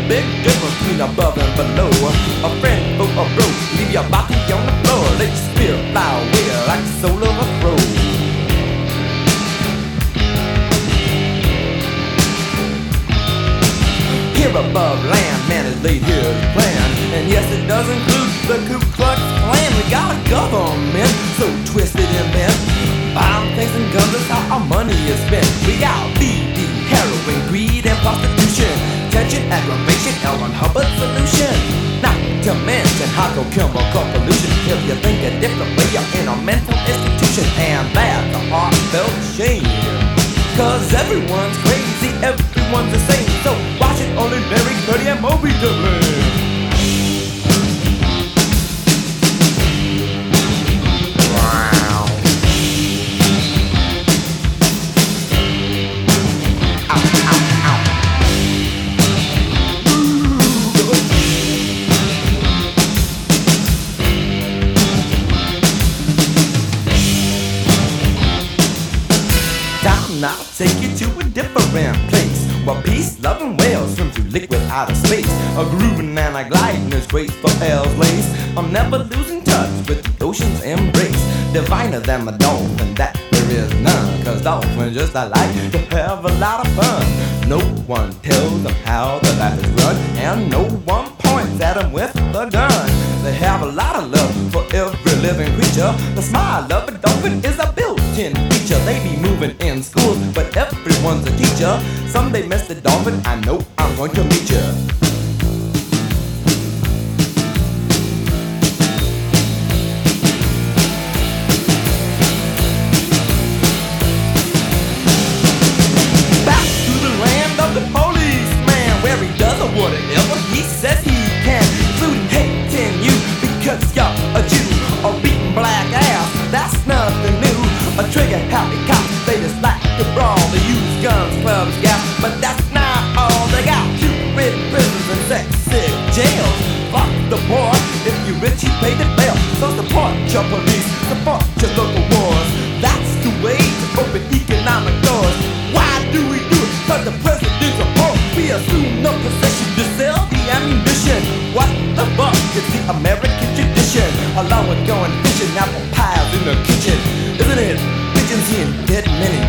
big difference between above and below. A friend or a bro, leave your body on the floor. Let your spirit fly away like the soul of a crow. Here above land, man has laid his plan. And yes, it does include the Ku Klux Klan. We got a government so twisted and bent. Bomb things and guns, that's how our money is spent. We got BD, heroin, greed and prostitution, tension, aggravation, L. Ron Hubbard solution. Not to mention hydrochemical pollution. If you think a different way, you're in a mental institution. And that's a heartfelt shame, 'cause everyone's crazy, everyone's the same. So why should only Larry, Cuddy, and Moby to blame? I'll take you to a different place where peace, love, and whales swim through liquid outer space. A grooving and a gliding is graceful L's lace. I'm never losing touch with the ocean's embrace. Diviner than a dolphin, that there is none. 'Cause dolphins just like to have a lot of fun. No one tells them how the life is run, and no one points at them with a gun. They have a lot of love for every living creature. The smile of a dolphin is a built-in feature. They be moving in schools, but everyone's a teacher. Someday, Mr. Dolphin, I know I'm going to meet you. Back to the land of the policeman, where he does whatever he says he can, including hating you because you're a Jew, or beating black ass. That's nothing new. A trigger-happy cop, they just like to brawl. They use guns, clubs, gas, but that's not all they got. Cupid prisons and sex-sick jails. Fuck the poor, if you're rich, you pay the bail. So support your police, support your local wars. That's the way to open economic doors. Why do we do it? 'Cause the president's a poor. We assume no possession to sell the ammunition. What the fuck is the American tradition? Along with going fishing, apple pies in the kitchen. Isn't it? Pigeons seeing dead men in